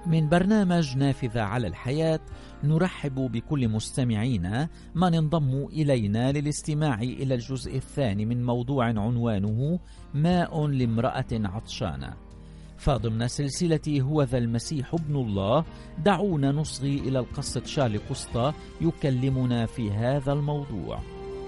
من برنامج نافذة على الحياة نرحب بكل مستمعينا من انضموا إلينا للاستماع إلى الجزء الثاني من موضوع عنوانه ماء لامرأة عطشانة. فضمن سلسلة هو ذا المسيح ابن الله دعونا نصغي إلى القصة شارل كوستا يكلمنا في هذا الموضوع.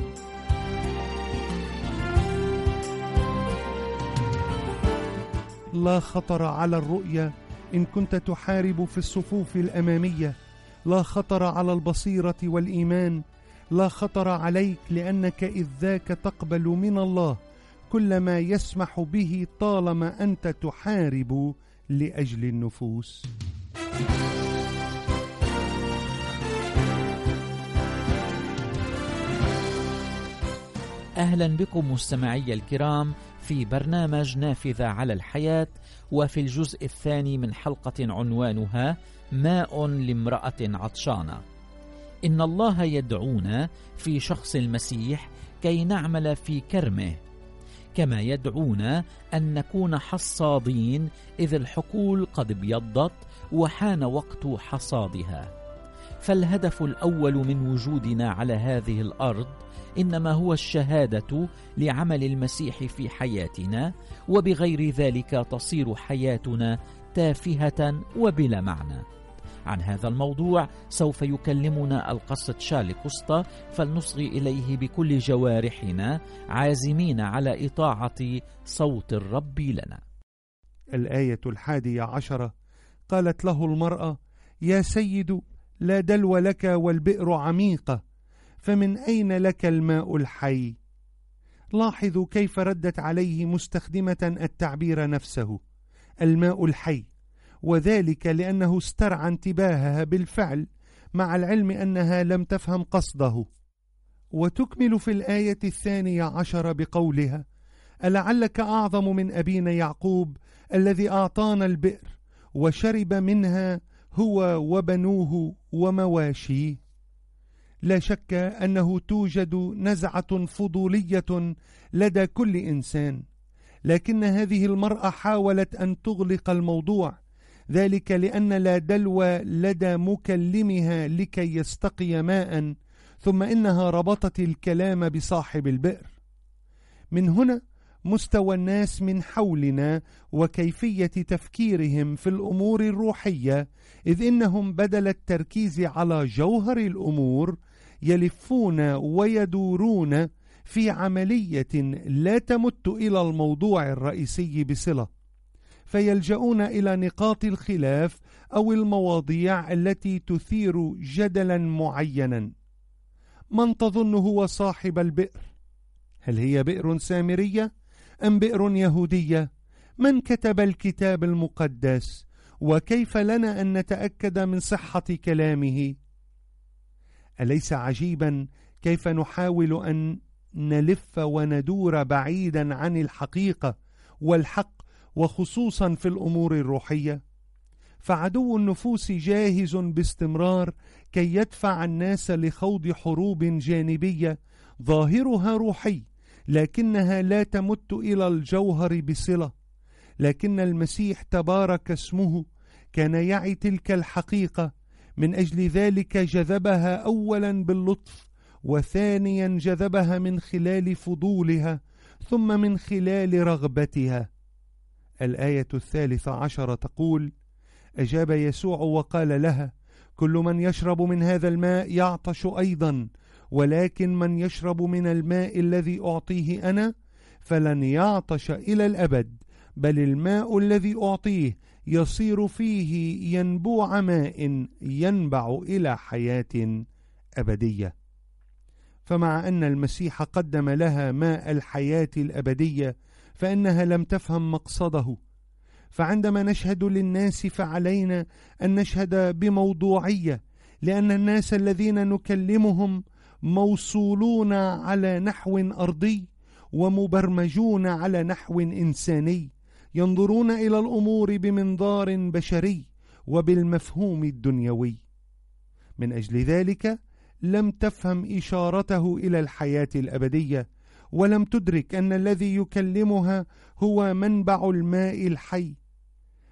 لا خطر على الرؤية إن كنت تحارب في الصفوف الأمامية، لا خطر على البصيرة والإيمان، لا خطر عليك لأنك إذ ذاك تقبل من الله كل ما يسمح به طالما أنت تحارب لأجل النفوس. أهلا بكم مستمعي الكرام في برنامج نافذة على الحياة، وفي الجزء الثاني من حلقة عنوانها ماء لامرأة عطشانة. إن الله يدعونا في شخص المسيح كي نعمل في كرمه، كما يدعونا أن نكون حصادين إذ الحقول قد ابيضت وحان وقت حصادها. فالهدف الأول من وجودنا على هذه الأرض إنما هو الشهادة لعمل المسيح في حياتنا، وبغير ذلك تصير حياتنا تافهة وبلا معنى. عن هذا الموضوع سوف يكلمنا القس شارل كوستا، فلنصغي إليه بكل جوارحنا عازمين على إطاعة صوت الرب لنا. الآية 11: قالت له المرأة: يا سيد، لا دلو لك والبئر عميقة، فمن أين لك الماء الحي؟ لاحظوا كيف ردت عليه مستخدمة التعبير نفسه، الماء الحي، وذلك لأنه استرعى انتباهها بالفعل، مع العلم أنها لم تفهم قصده. وتكمل في الآية 12 بقولها: ألعلك أعظم من أبينا يعقوب الذي أعطانا البئر وشرب منها هو وبنوه ومواشيه. لا شك أنه توجد نزعة فضولية لدى كل إنسان، لكن هذه المرأة حاولت أن تغلق الموضوع، ذلك لأن لا دلو لدى مكلمها لكي يستقي ماء، ثم إنها ربطت الكلام بصاحب البئر. من هنا مستوى الناس من حولنا وكيفية تفكيرهم في الأمور الروحية، إذ إنهم بدل التركيز على جوهر الأمور يلفون ويدورون في عملية لا تمت إلى الموضوع الرئيسي بصلة، فيلجؤون إلى نقاط الخلاف أو المواضيع التي تثير جدلا معينا. من تظن هو صاحب البئر؟ هل هي بئر سامرية أم بئر يهودية؟ من كتب الكتاب المقدس؟ وكيف لنا أن نتأكد من صحة كلامه؟ أليس عجيبا كيف نحاول أن نلف وندور بعيدا عن الحقيقة والحق، وخصوصا في الأمور الروحية؟ فعدو النفوس جاهز باستمرار كي يدفع الناس لخوض حروب جانبية ظاهرها روحي، لكنها لا تمت إلى الجوهر بصلة. لكن المسيح تبارك اسمه كان يعي تلك الحقيقة، من أجل ذلك جذبها أولا باللطف، وثانيا جذبها من خلال فضولها، ثم من خلال رغبتها. الآية 13 تقول: أجاب يسوع وقال لها: كل من يشرب من هذا الماء يعطش أيضا، ولكن من يشرب من الماء الذي أعطيه أنا فلن يعطش إلى الأبد، بل الماء الذي أعطيه يصير فيه ينبوع ماء ينبع إلى حياة أبدية. فمع أن المسيح قدم لها ماء الحياة الأبدية، فإنها لم تفهم مقصده. فعندما نشهد للناس فعلينا أن نشهد بموضوعية، لأن الناس الذين نكلمهم موصولون على نحو أرضي ومبرمجون على نحو إنساني، ينظرون إلى الأمور بمنظار بشري وبالمفهوم الدنيوي. من أجل ذلك لم تفهم إشارته إلى الحياة الأبدية، ولم تدرك أن الذي يكلمها هو منبع الماء الحي.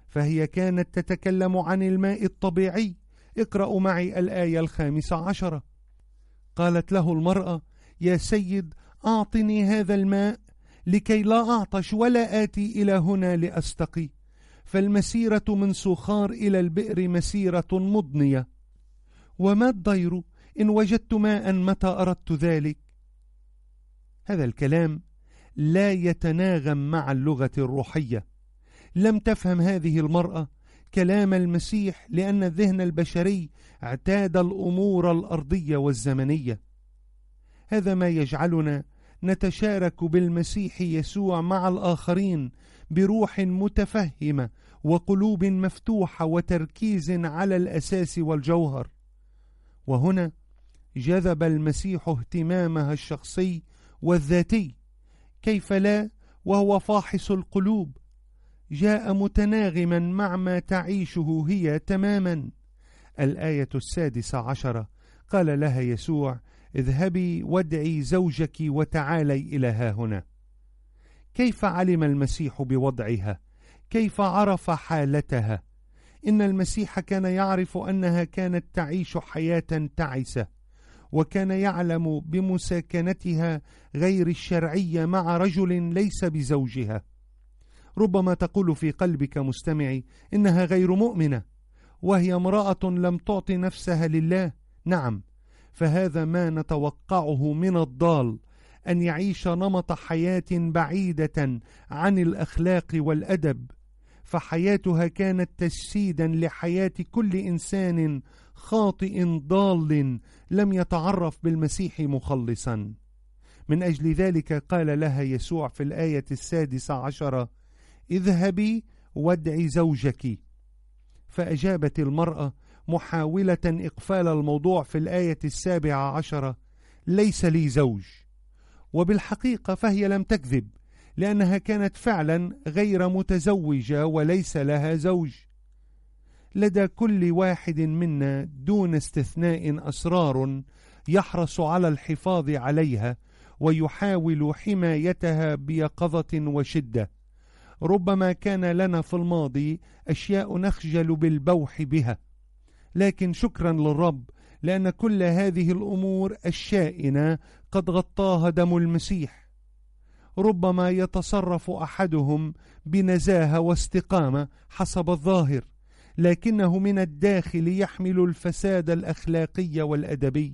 فهي كانت تتكلم عن الماء الطبيعي. اقرأوا معي الآية 15. قالت له المرأة: يا سيد، أعطني هذا الماء لكي لا أعطش ولا آتي إلى هنا لأستقي، فالمسيرة من سخار إلى البئر مسيرة مضنية، وما الضير إن وجدت ماء متى أردت ذلك. هذا الكلام لا يتناغم مع اللغة الروحية. لم تفهم هذه المرأة كلام المسيح، لأن الذهن البشري اعتاد الأمور الأرضية والزمنية. هذا ما يجعلنا نتشارك بالمسيح يسوع مع الآخرين بروح متفهمة وقلوب مفتوحة وتركيز على الأساس والجوهر. وهنا جذب المسيح اهتمامها الشخصي والذاتي، كيف لا وهو فاحص القلوب. جاء متناغما مع ما تعيشه هي تماما. الآية 16 قال لها يسوع: اذهبي وادعي زوجك وتعالي إلى ها هنا. كيف علم المسيح بوضعها؟ كيف عرف حالتها؟ إن المسيح كان يعرف أنها كانت تعيش حياة تعسة، وكان يعلم بمساكنتها غير الشرعية مع رجل ليس بزوجها. ربما تقول في قلبك مستمعي إنها غير مؤمنة، وهي امرأة لم تعط نفسها لله. نعم، فهذا ما نتوقعه من الضال، أن يعيش نمط حياة بعيدة عن الأخلاق والأدب، فحياتها كانت تجسيدا لحياة كل إنسان خاطئ ضال لم يتعرف بالمسيح مخلصا. من أجل ذلك قال لها يسوع في الآية 16: اذهبي وادعي زوجك. فأجابت المرأة محاولة إقفال الموضوع في الآية 17: ليس لي زوج. وبالحقيقة فهي لم تكذب، لأنها كانت فعلا غير متزوجة وليس لها زوج. لدى كل واحد منا دون استثناء أسرار يحرص على الحفاظ عليها ويحاول حمايتها بيقظة وشدة. ربما كان لنا في الماضي أشياء نخجل بالبوح بها، لكن شكرا للرب لأن كل هذه الأمور الشائنة قد غطاها دم المسيح. ربما يتصرف أحدهم بنزاهة واستقامة حسب الظاهر، لكنه من الداخل يحمل الفساد الأخلاقي والأدبي.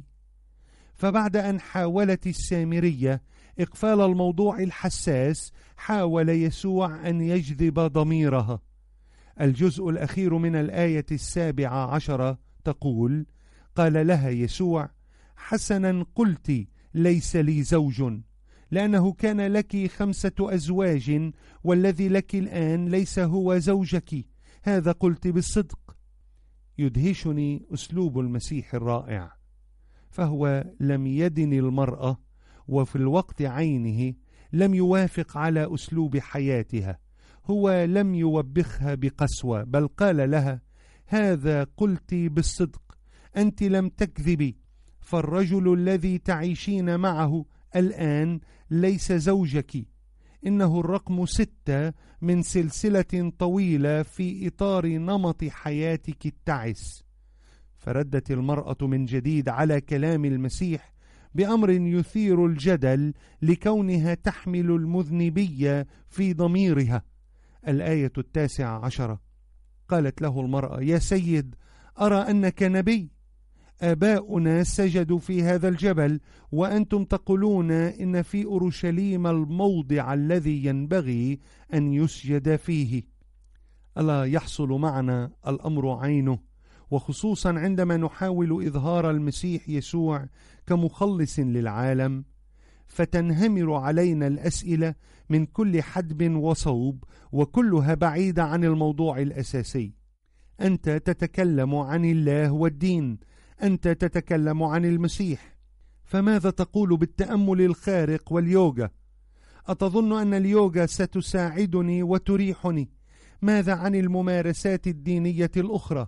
فبعد أن حاولت السامرية إقفال الموضوع الحساس، حاول يسوع أن يجذب ضميرها. الجزء الأخير من الآية 17 تقول: قال لها يسوع: حسنا قلت، ليس لي زوج، لأنه كان لك 5 أزواج، والذي لك الآن ليس هو زوجك، هذا قلت بالصدق. يدهشني أسلوب المسيح الرائع، فهو لم يدن المرأة، وفي الوقت عينه لم يوافق على أسلوب حياتها. هو لم يوبخها بقسوة، بل قال لها: هذا قلت بالصدق، أنت لم تكذبي، فالرجل الذي تعيشين معه الآن ليس زوجك. إنه الرقم 6 من سلسلة طويلة في إطار نمط حياتك التعس. فردت المرأة من جديد على كلام المسيح بأمر يثير الجدل، لكونها تحمل المذنبية في ضميرها. الآية 19 قالت له المرأة: يا سيد، أرى أنك نبي. آباؤنا سجدوا في هذا الجبل، وأنتم تقولون إن في أورشليم الموضع الذي ينبغي أن يسجد فيه. ألا يحصل معنا الأمر عينه، وخصوصا عندما نحاول إظهار المسيح يسوع كمخلص للعالم، فتنهمر علينا الأسئلة من كل حدب وصوب، وكلها بعيدة عن الموضوع الأساسي. أنت تتكلم عن الله والدين، أنت تتكلم عن المسيح، فماذا تقول بالتأمل الخارق واليوغا؟ أتظن أن اليوغا ستساعدني وتريحني؟ ماذا عن الممارسات الدينية الأخرى؟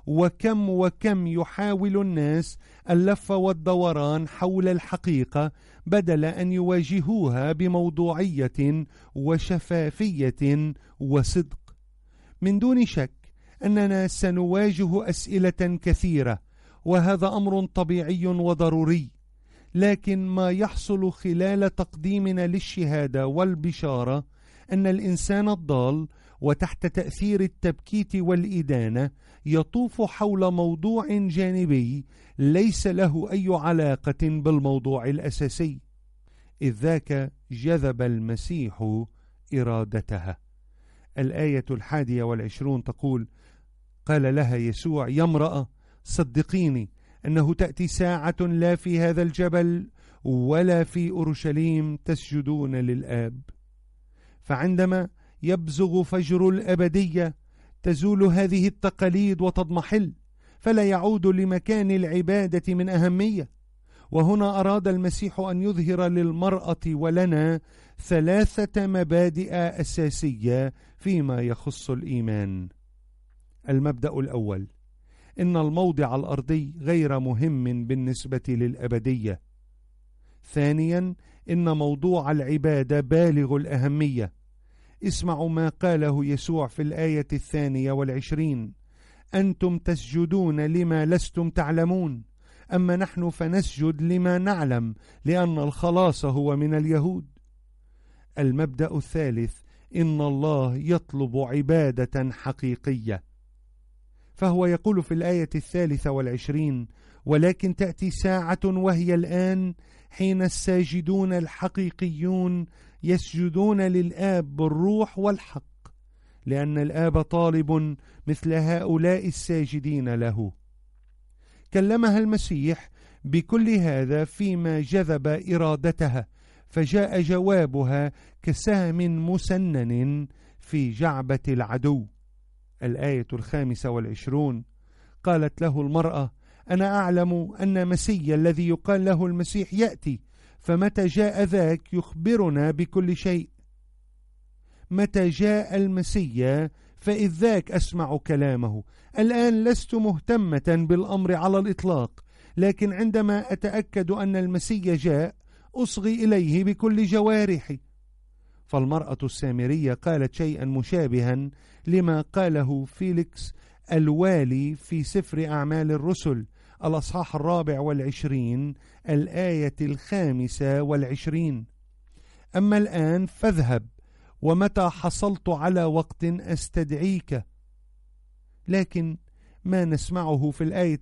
وكم يحاول الناس اللف والدوران حول الحقيقة بدل أن يواجهوها بموضوعية وشفافية وصدق. من دون شك أننا سنواجه أسئلة كثيرة، وهذا أمر طبيعي وضروري، لكن ما يحصل خلال تقديمنا للشهادة والبشارة أن الإنسان الضال وتحت تأثير التبكيت والإدانة يطوف حول موضوع جانبي ليس له أي علاقة بالموضوع الأساسي، إذ ذاك جذب المسيح إرادتها. الآية 21 تقول: قال لها يسوع: يا امرأة، صدقيني أنه تأتي ساعة لا في هذا الجبل ولا في أورشليم تسجدون للآب. فعندما يبزغ فجر الأبدية تزول هذه التقاليد وتضمحل، فلا يعود لمكان العبادة من أهمية. وهنا أراد المسيح أن يظهر للمرأة ولنا 3 مبادئ أساسية فيما يخص الإيمان. المبدأ الأول: إن الموضع الأرضي غير مهم بالنسبة للأبدية. ثانيا: إن موضوع العبادة بالغ الأهمية. اسمعوا ما قاله يسوع في الآية 22: أنتم تسجدون لما لستم تعلمون، أما نحن فنسجد لما نعلم، لأن الخلاص هو من اليهود. المبدأ الثالث: إن الله يطلب عبادة حقيقية. فهو يقول في الآية 23: ولكن تأتي ساعة وهي الآن حين الساجدون الحقيقيون يسجدون للآب بالروح والحق، لأن الآب طالب مثل هؤلاء الساجدين له. كلمها المسيح بكل هذا فيما جذب إرادتها، فجاء جوابها كسهم مسنن في جعبة العدو. الآية 25: قالت له المرأة: أنا أعلم أن مسيا الذي يقال له المسيح يأتي، فمتى جاء ذاك يخبرنا بكل شيء. متى جاء المسيا فإذ ذاك أسمع كلامه. الآن لست مهتمة بالأمر على الإطلاق، لكن عندما أتأكد أن المسيا جاء أصغي إليه بكل جوارحي. فالمرأة السامرية قالت شيئا مشابها لما قاله فيليكس الوالي في سفر أعمال الرسل الأصحاح 24 الآية 25: أما الآن فاذهب، ومتى حصلت على وقت أستدعيك. لكن ما نسمعه في الآية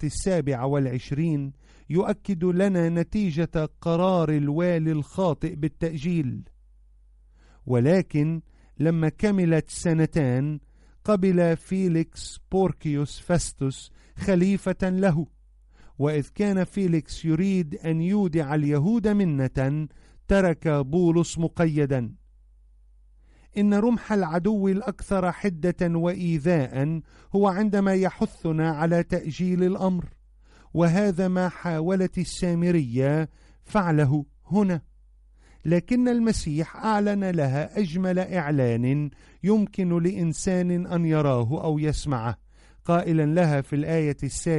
27 يؤكد لنا نتيجة قرار الوالي الخاطئ بالتأجيل. ولكن لما كملت 2 قبل فيليكس بوركيوس فاستوس خليفة له، وإذ كان فيليكس يريد أن يودع اليهود منة ترك بولس مقيدا. إن رمح العدو الأكثر حدة وإيذاء هو عندما يحثنا على تأجيل الأمر، وهذا ما حاولت السامرية فعله هنا. لكن المسيح أعلن لها أجمل إعلان يمكن لإنسان أن يراه أو يسمعه، قائلا لها في الآية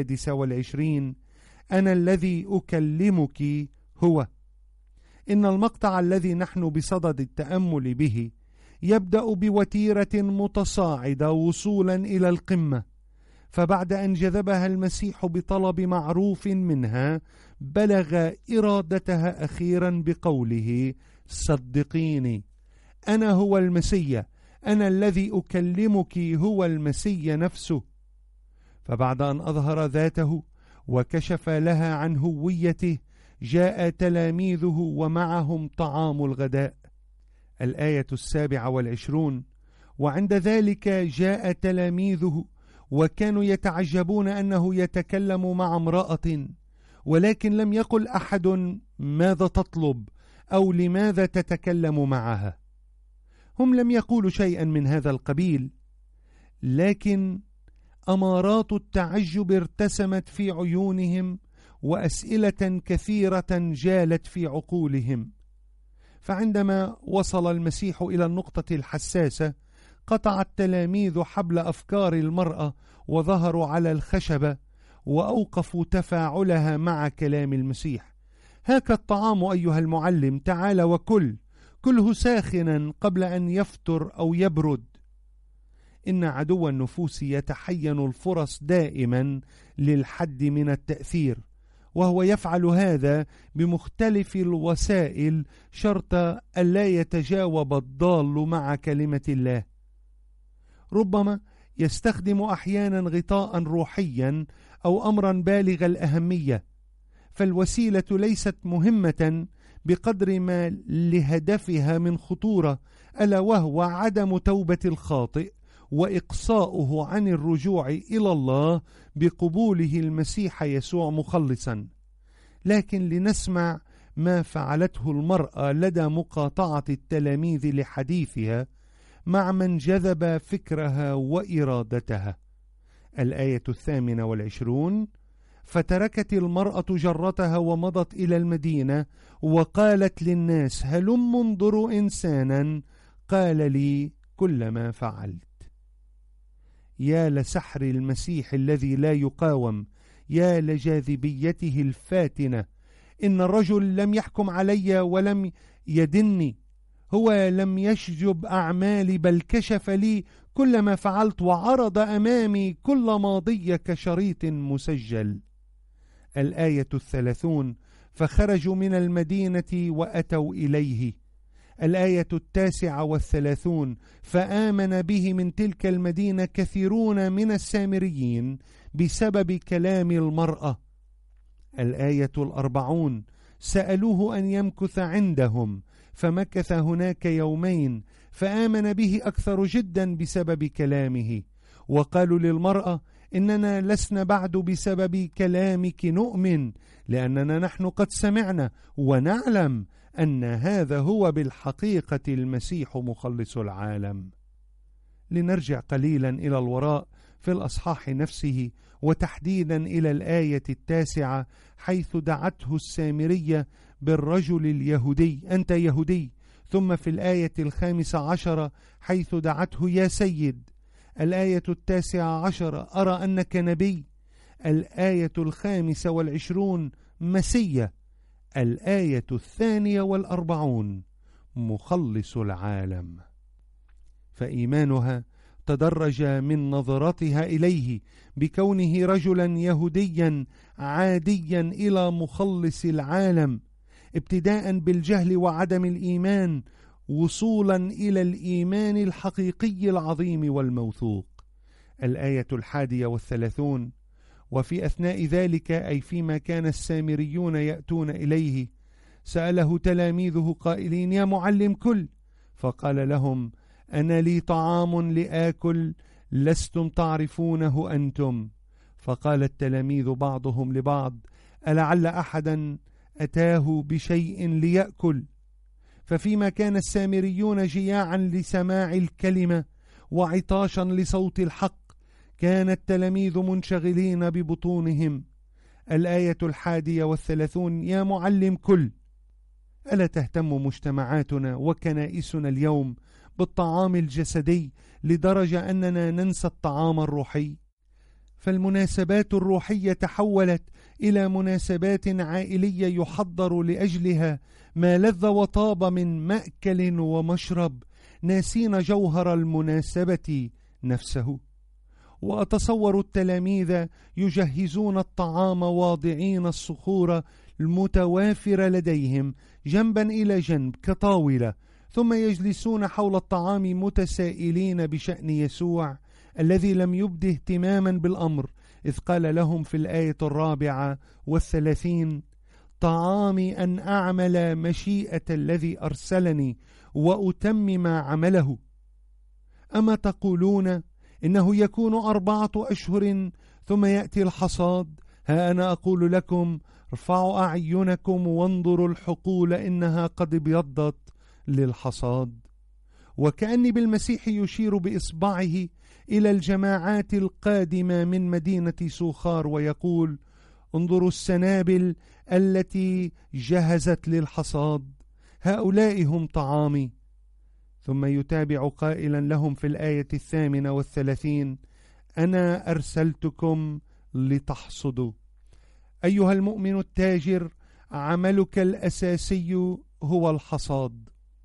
26: أنا الذي أكلمك هو. إن المقطع الذي نحن بصدد التأمل به يبدأ بوتيرة متصاعدة وصولا إلى القمة، فبعد أن جذبها المسيح بطلب معروف منها بلغ إرادتها أخيرا بقوله: صدقيني أنا هو المسيا، أنا الذي أكلمك هو المسيا نفسه. فبعد أن أظهر ذاته وكشف لها عن هويته جاء تلاميذه ومعهم طعام الغداء. الآية 27: وعند ذلك جاء تلاميذه وكانوا يتعجبون أنه يتكلم مع امرأة، ولكن لم يقل أحد ماذا تطلب أو لماذا تتكلم معها. هم لم يقولوا شيئا من هذا القبيل، لكن أمارات التعجب ارتسمت في عيونهم وأسئلة كثيرة جالت في عقولهم. فعندما وصل المسيح إلى النقطة الحساسة قطع التلاميذ حبل أفكار المرأة وظهروا على الخشبة وأوقفوا تفاعلها مع كلام المسيح. هاك الطعام أيها المعلم، تعال وكل، كله ساخنا قبل أن يفتر أو يبرد. إن عدو النفوس يتحين الفرص دائما للحد من التأثير، وهو يفعل هذا بمختلف الوسائل شرط ألا يتجاوب الضال مع كلمة الله. ربما يستخدم أحيانا غطاء روحيا أو أمرا بالغ الأهمية، فالوسيلة ليست مهمة بقدر ما لهدفها من خطورة، ألا وهو عدم توبة الخاطئ وإقصاؤه عن الرجوع إلى الله بقبوله المسيح يسوع مخلصا. لكن لنسمع ما فعلته المرأة لدى مقاطعة التلاميذ لحديثها مع من جذب فكرها وإرادتها. الآية 28: فتركت المرأة جرتها ومضت إلى المدينة وقالت للناس: هلم انظروا إنسانا قال لي كل ما فعلت. يا لسحر المسيح الذي لا يقاوم، يا لجاذبيته الفاتنة. إن الرجل لم يحكم علي ولم يدني، هو لم يشجب أعمالي بل كشف لي كل ما فعلت وعرض أمامي كل ماضي كشريط مسجل. الآية 30: فخرجوا من المدينة وأتوا إليه. الآية 39: فآمن به من تلك المدينة كثيرون من السامريين بسبب كلام المرأة. الآية 40: سألوه أن يمكث عندهم فمكث هناك يومين، فآمن به أكثر جدا بسبب كلامه. وقالوا للمرأة: إننا لسنا بعد بسبب كلامك نؤمن، لأننا نحن قد سمعنا ونعلم أن هذا هو بالحقيقة المسيح مخلص العالم. لنرجع قليلا إلى الوراء في الأصحاح نفسه، وتحديدا إلى الآية 9 حيث دعته السامرية بالرجل اليهودي: أنت يهودي. ثم في الآية 15 حيث دعته: يا سيد. الآية 19: أرى أنك نبي. الآية 25: مسيا. الآية 42: مخلص العالم. فإيمانها تدرج من نظرتها إليه بكونه رجلا يهوديا عاديا إلى مخلص العالم، ابتداء بالجهل وعدم الإيمان وصولا إلى الإيمان الحقيقي العظيم والموثوق. الآية 31: وفي أثناء ذلك، أي فيما كان السامريون يأتون إليه، سأله تلاميذه قائلين: يا معلم كل. فقال لهم: أنا لي طعام لآكل لستم تعرفونه أنتم. فقال التلاميذ بعضهم لبعض: ألعل أحدا أتاه بشيء ليأكل؟ ففيما كان السامريون جياعا لسماع الكلمة وعطاشا لصوت الحق، كان التلاميذ منشغلين ببطونهم. الآية 31: يا معلم كل. ألا تهتم مجتمعاتنا وكنائسنا اليوم بالطعام الجسدي لدرجة أننا ننسى الطعام الروحي؟ فالمناسبات الروحية تحولت إلى مناسبات عائلية يحضر لأجلها ما لذ وطاب من مأكل ومشرب، ناسين جوهر المناسبة نفسه. وأتصور التلاميذ يجهزون الطعام واضعين الصخور المتوافرة لديهم جنبا إلى جنب كطاولة، ثم يجلسون حول الطعام متسائلين بشأن يسوع الذي لم يبد اهتماما بالأمر، إذ قال لهم في الآية 34: طعامي أن أعمل مشيئة الذي أرسلني وأتمم عمله. أما تقولون إنه يكون 4 أشهر ثم يأتي الحصاد؟ ها أنا أقول لكم: ارفعوا أعينكم وانظروا الحقول إنها قد ابيضت للحصاد. وكأني بالمسيح يشير بإصبعه إلى الجماعات القادمة من مدينة سوخار ويقول: انظروا السنابل التي جهزت للحصاد، هؤلاء هم طعامي. ثم يتابع قائلا لهم في الآية 38: أنا أرسلتكم لتحصدوا. أيها المؤمن التاجر، عملك الأساسي هو الحصاد.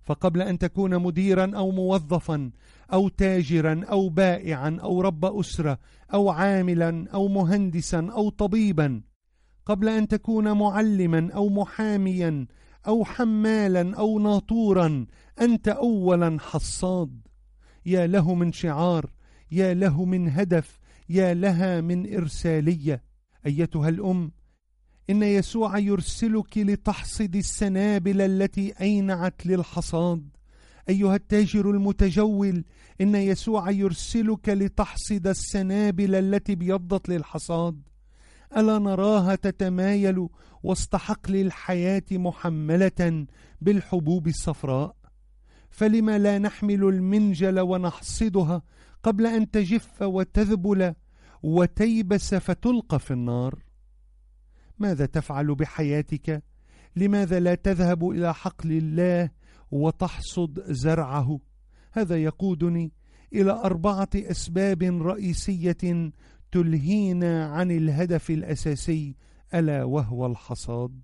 فقبل أن تكون مديرا أو موظفا أو تاجرا أو بائعا أو رب أسرة أو عاملا أو مهندسا أو طبيبا، قبل أن تكون معلما أو محاميا أو حمالا أو ناطورا، أنت أولا حصاد. يا له من شعار، يا له من هدف، يا لها من إرسالية. أيتها الأم، إن يسوع يرسلك لتحصد السنابل التي أينعت للحصاد. أيها التاجر المتجول، إن يسوع يرسلك لتحصد السنابل التي ابيضت للحصاد. ألا نراها تتمايل وسط حقل الحياة محملة بالحبوب الصفراء؟ فلما لا نحمل المنجل ونحصدها قبل أن تجف وتذبل وتيبس فتلقى في النار؟ ماذا تفعل بحياتك؟ لماذا لا تذهب إلى حقل الله وتحصد زرعه؟ هذا يقودني إلى 4 أسباب رئيسية تلهينا عن الهدف الأساسي، ألا وهو الحصاد.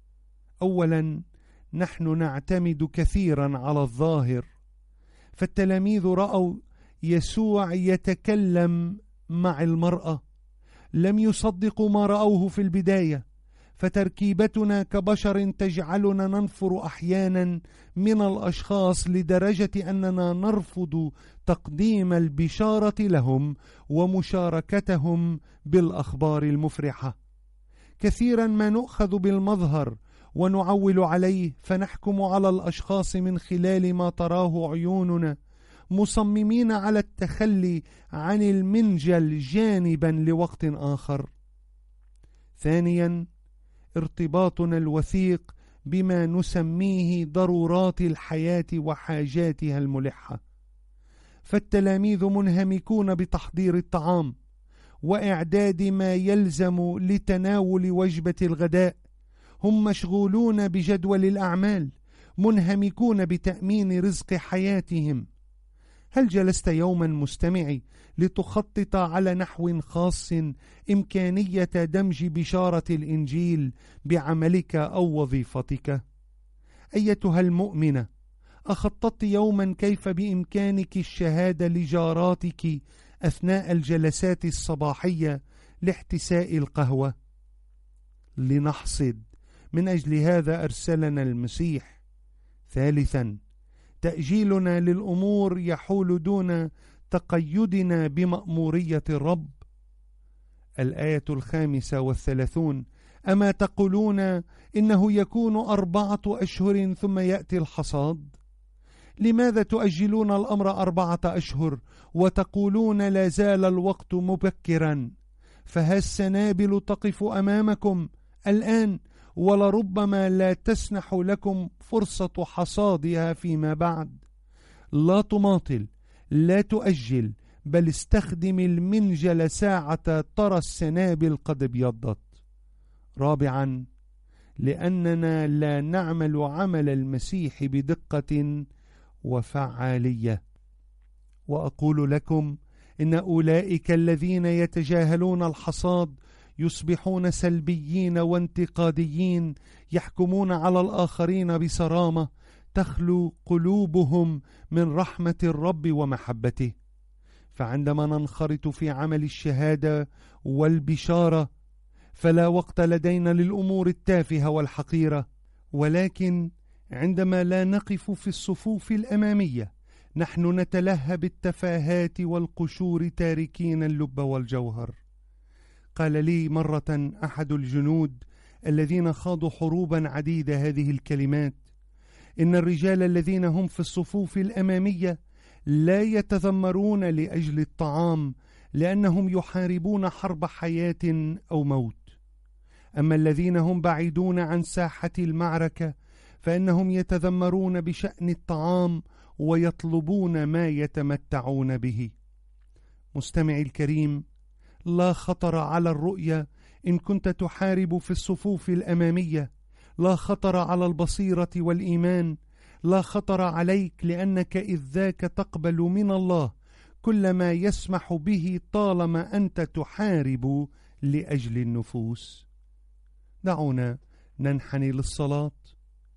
أولا، نحن نعتمد كثيرا على الظاهر. فالتلاميذ رأوا يسوع يتكلم مع المرأة، لم يصدقوا ما رأوه في البداية. فتركيبتنا كبشر تجعلنا ننفر أحيانا من الأشخاص لدرجة أننا نرفض تقديم البشارة لهم ومشاركتهم بالأخبار المفرحة. كثيرا ما نؤخذ بالمظهر ونعول عليه، فنحكم على الأشخاص من خلال ما تراه عيوننا، مصممين على التخلي عن المنجل جانبا لوقت آخر. ثانيا، ارتباطنا الوثيق بما نسميه ضرورات الحياة وحاجاتها الملحة. فالتلاميذ منهمكون بتحضير الطعام وإعداد ما يلزم لتناول وجبة الغداء، هم مشغولون بجدول الأعمال، منهمكون بتأمين رزق حياتهم. هل جلست يوما مستمعي لتخطط على نحو خاص إمكانية دمج بشارة الإنجيل بعملك أو وظيفتك؟ أيتها المؤمنة، أخططت يوما كيف بإمكانك الشهادة لجاراتك أثناء الجلسات الصباحية لاحتساء القهوة؟ لنحصد، من أجل هذا أرسلنا المسيح. ثالثا، تأجيلنا للأمور يحول دون تقيدنا بمأمورية الرب. الآية 35: أما تقولون إنه يكون 4 أشهر ثم يأتي الحصاد؟ لماذا تؤجلون الأمر 4 أشهر وتقولون لا زال الوقت مبكرا؟ فها السنابل تقف أمامكم الآن، ولربما لا تسنح لكم فرصة حصادها فيما بعد. لا تماطل، لا تؤجل، بل استخدم المنجل ساعة ترى السنابل قد ابيضت. رابعا، لأننا لا نعمل عمل المسيح بدقة وفعالية. وأقول لكم إن أولئك الذين يتجاهلون الحصاد يصبحون سلبيين وانتقاديين، يحكمون على الآخرين بصرامة، تخلو قلوبهم من رحمة الرب ومحبته. فعندما ننخرط في عمل الشهادة والبشارة فلا وقت لدينا للأمور التافهة والحقيرة، ولكن عندما لا نقف في الصفوف الأمامية نحن نتلهى بالتفاهات والقشور تاركين اللب والجوهر. قال لي مرة أحد الجنود الذين خاضوا حروبا عديدة هذه الكلمات: إن الرجال الذين هم في الصفوف الأمامية لا يتذمرون لأجل الطعام، لأنهم يحاربون حرب حياة أو موت. أما الذين هم بعيدون عن ساحة المعركة فإنهم يتذمرون بشأن الطعام ويطلبون ما يتمتعون به. مستمعي الكريم، لا خطر على الرؤية إن كنت تحارب في الصفوف الأمامية، لا خطر على البصيرة والإيمان، لا خطر عليك، لأنك إذ ذاك تقبل من الله كل ما يسمح به طالما أنت تحارب لأجل النفوس. دعونا ننحني للصلاة.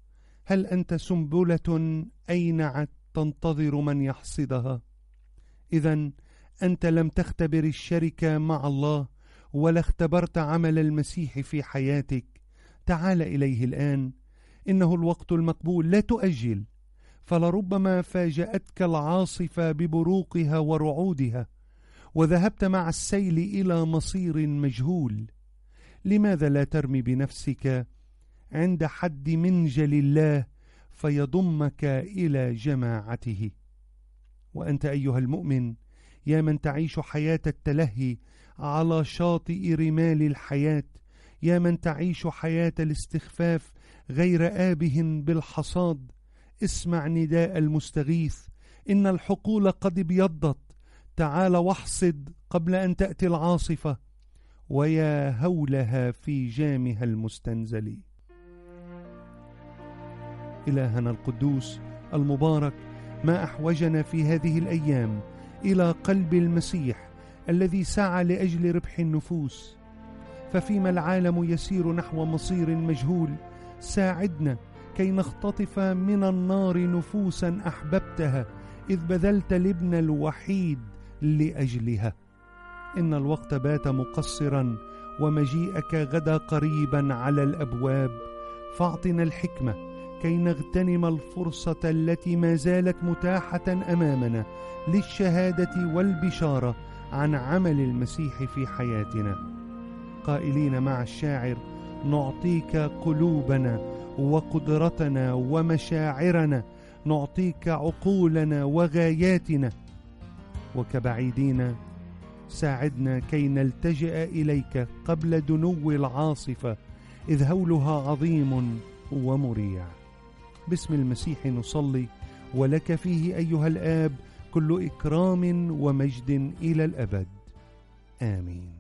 هل أنت سنبلة أينعت تنتظر من يحصدها؟ إذن أنت لم تختبر الشركة مع الله ولا اختبرت عمل المسيح في حياتك. تعال إليه الآن، إنه الوقت المقبول، لا تؤجل، فلربما فاجأتك العاصفة ببروقها ورعودها وذهبت مع السيل إلى مصير مجهول. لماذا لا ترمي بنفسك عند حد منجل الله فيضمك إلى جماعته؟ وأنت أيها المؤمن، يا من تعيش حياة التلهي على شاطئ رمال الحياة، يا من تعيش حياة الاستخفاف غير آبه بالحصاد، اسمع نداء المستغيث: إن الحقول قد ابيضت، تعال واحصد قبل أن تأتي العاصفة، ويا هولها في جامها المستنزل. إلهنا القدوس المبارك، ما أحوجنا في هذه الأيام إلى قلب المسيح الذي سعى لأجل ربح النفوس. ففيما العالم يسير نحو مصير مجهول، ساعدنا كي نختطف من النار نفوسا أحببتها إذ بذلت الابن الوحيد لأجلها. إن الوقت بات مقصرا ومجيئك غدا قريبا على الأبواب، فاعطنا الحكمة كي نغتنم الفرصة التي ما زالت متاحة أمامنا للشهادة والبشارة عن عمل المسيح في حياتنا، قائلين مع الشاعر: نعطيك قلوبنا وقدرتنا ومشاعرنا، نعطيك عقولنا وغاياتنا، وكبعيدين ساعدنا كي نلتجئ إليك قبل دنو العاصفة إذ هولها عظيم ومريع. باسم المسيح نصلي، ولك فيه أيها الآب كل إكرام ومجد إلى الأبد. آمين.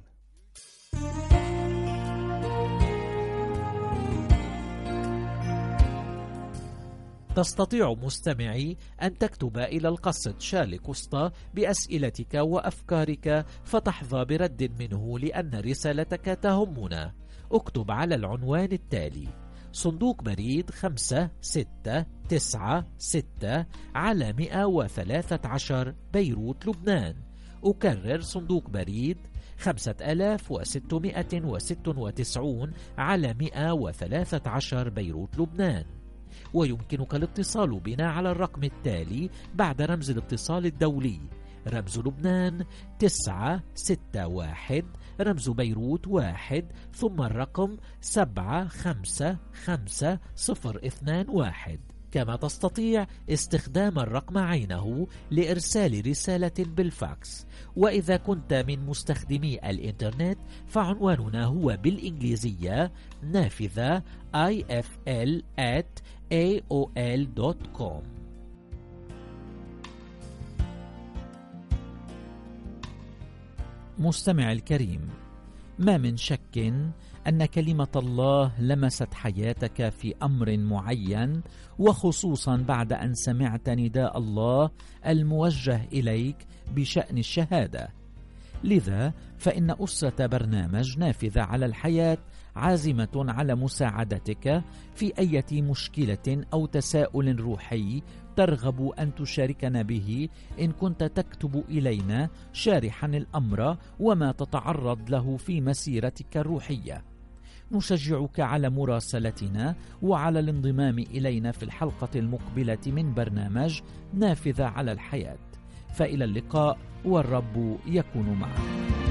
تستطيع مستمعي أن تكتب إلى القصد شارلي كوستا بأسئلتك وأفكارك فتحظى برد منه لأن رسالتك تهمنا. اكتب على العنوان التالي: صندوق بريد 5696 على 113 بيروت لبنان. أكرر: صندوق بريد 5696 على 113 بيروت لبنان. ويمكنك الاتصال بنا على الرقم التالي بعد رمز الاتصال الدولي: رمز لبنان 961، رمز بيروت 1، ثم الرقم 75521. كما تستطيع استخدام الرقم عينه لإرسال رسالة بالفاكس. وإذا كنت من مستخدمي الإنترنت فعنواننا هو بالإنجليزية نافذة ifl@aol.com. مستمع الكريم، ما من شك أن كلمة الله لمست حياتك في أمر معين، وخصوصا بعد أن سمعت نداء الله الموجه إليك بشأن الشهادة. لذا فإن أسرة برنامج نافذة على الحياة عازمة على مساعدتك في أي مشكلة أو تساؤل روحي ترغب أن تشاركنا به إن كنت تكتب إلينا شارحا الأمر وما تتعرض له في مسيرتك الروحية. نشجعك على مراسلتنا وعلى الانضمام إلينا في الحلقة المقبلة من برنامج نافذة على الحياة. فإلى اللقاء، والرب يكون معك.